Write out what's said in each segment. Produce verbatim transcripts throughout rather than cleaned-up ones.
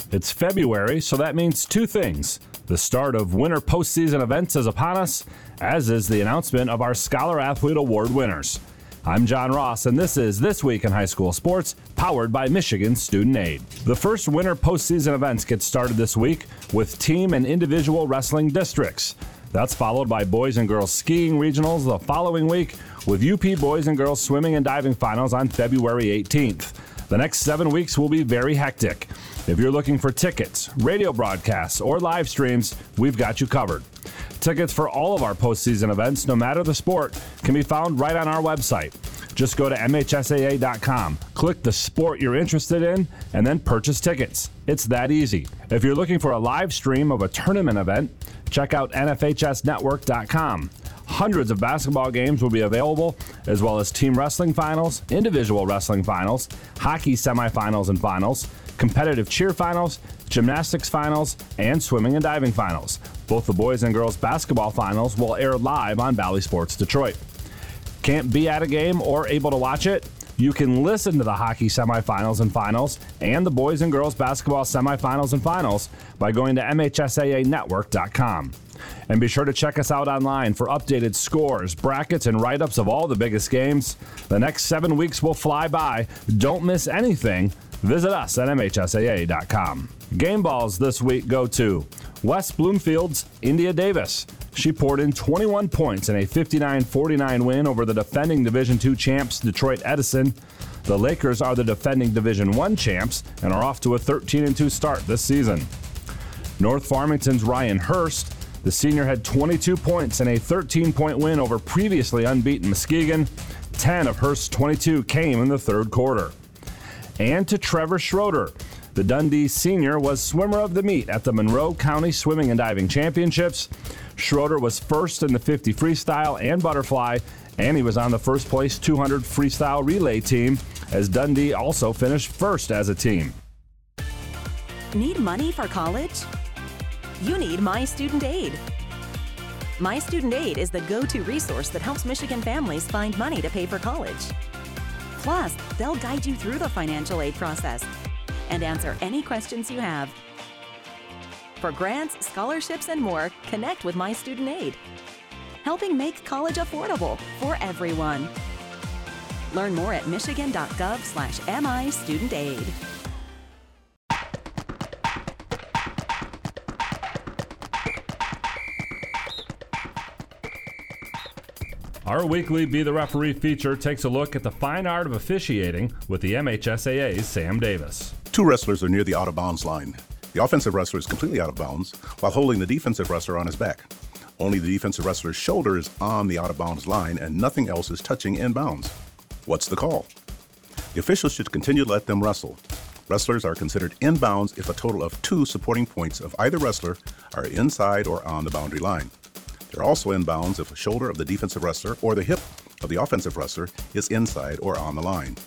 It's February, so that means two things. The start of winter postseason events is upon us, as is the announcement of our Scholar Athlete Award winners. I'm John Ross, and this is This Week in High School Sports, powered by Michigan Student Aid. The first winter postseason events get started this week with team and individual wrestling districts. That's followed by boys and girls skiing regionals the following week, with U P boys and girls swimming and diving finals on February eighteenth. The next seven weeks will be very hectic. If you're looking for tickets, radio broadcasts, or live streams, we've got you covered. Tickets for all of our postseason events, no matter the sport, can be found right on our website. Just go to M H S A A dot com, click the sport you're interested in, and then purchase tickets. It's that easy. If you're looking for a live stream of a tournament event, check out N F H S network dot com. Hundreds of basketball games will be available, as well as team wrestling finals, individual wrestling finals, hockey semifinals and finals, competitive cheer finals, gymnastics finals, and swimming and diving finals. Both the boys and girls basketball finals will air live on Valley Sports Detroit. Can't be at a game or able to watch it? You can listen to the hockey semifinals and finals and the boys and girls basketball semifinals and finals by going to M H S A A network dot com. And be sure to check us out online for updated scores, brackets, and write-ups of all the biggest games. The next seven weeks will fly by. Don't miss anything. Visit us at M H S A A dot com. Game balls this week go to West Bloomfield's India Davis. She poured in twenty-one points in a fifty-nine forty-nine win over the defending Division two champs Detroit Edison. The Lakers are the defending Division one champs and are off to a thirteen and two start this season. North Farmington's Ryan Hurst. The senior had twenty-two points in a thirteen-point win over previously unbeaten Muskegon. ten of Hurst's twenty-two came in the third quarter. And to Trevor Schroeder. The Dundee senior was swimmer of the meet at the Monroe County Swimming and Diving Championships. Schroeder was first in the fifty freestyle and butterfly, and he was on the first place two hundred freestyle relay team, as Dundee also finished first as a team. Need money for college? You need My Student Aid. My Student Aid is the go-to resource that helps Michigan families find money to pay for college. Plus, they'll guide you through the financial aid process and answer any questions you have. For grants, scholarships, and more, connect with My Student Aid, helping make college affordable for everyone. Learn more at michigan dot gov slash M I Student Aid. Our weekly Be the Referee feature takes a look at the fine art of officiating with the M H S A A's Sam Davis. Two wrestlers are near the out-of-bounds line. The offensive wrestler is completely out of bounds while holding the defensive wrestler on his back. Only the defensive wrestler's shoulder is on the out-of-bounds line and nothing else is touching in bounds. What's the call? The officials should continue to let them wrestle. Wrestlers are considered in bounds if a total of two supporting points of either wrestler are inside or on the boundary line. They're also in bounds if a shoulder of the defensive wrestler or the hip of the offensive wrestler is inside or on the line,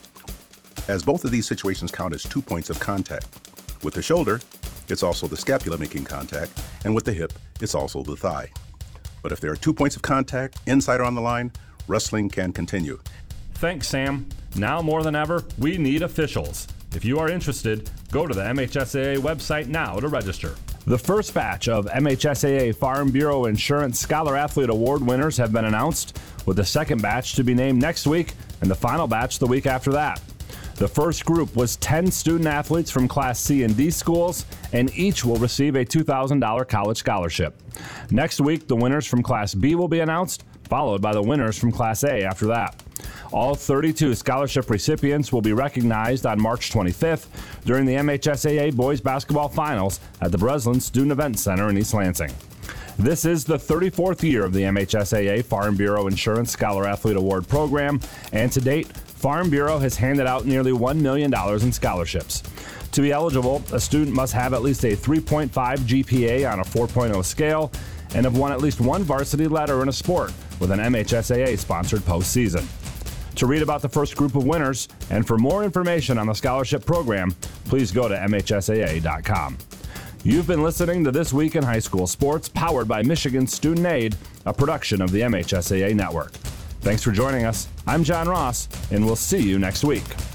as both of these situations count as two points of contact. With the shoulder, it's also the scapula making contact, and with the hip, it's also the thigh. But if there are two points of contact, inside or on the line, wrestling can continue. Thanks, Sam. Now more than ever, we need officials. If you are interested, go to the M H S A A website now to register. The first batch of M H S A A Farm Bureau Insurance Scholar Athlete Award winners have been announced, with the second batch to be named next week and the final batch the week after that. The first group was ten student athletes from Class C and D schools, and each will receive a two thousand dollars college scholarship. Next week, the winners from Class B will be announced, followed by the winners from Class A after that. All thirty-two scholarship recipients will be recognized on March twenty-fifth during the M H S A A Boys Basketball Finals at the Breslin Student Event Center in East Lansing. This is the thirty-fourth year of the M H S A A Farm Bureau Insurance Scholar Athlete Award Program, and to date, Farm Bureau has handed out nearly one million dollars in scholarships. To be eligible, a student must have at least a three point five G P A on a four point oh scale and have won at least one varsity letter in a sport with an M H S A A-sponsored postseason. To read about the first group of winners and for more information on the scholarship program, please go to M H S A A dot com. You've been listening to This Week in High School Sports, powered by Michigan Student Aid, a production of the M H S A A Network. Thanks for joining us. I'm John Ross, and we'll see you next week.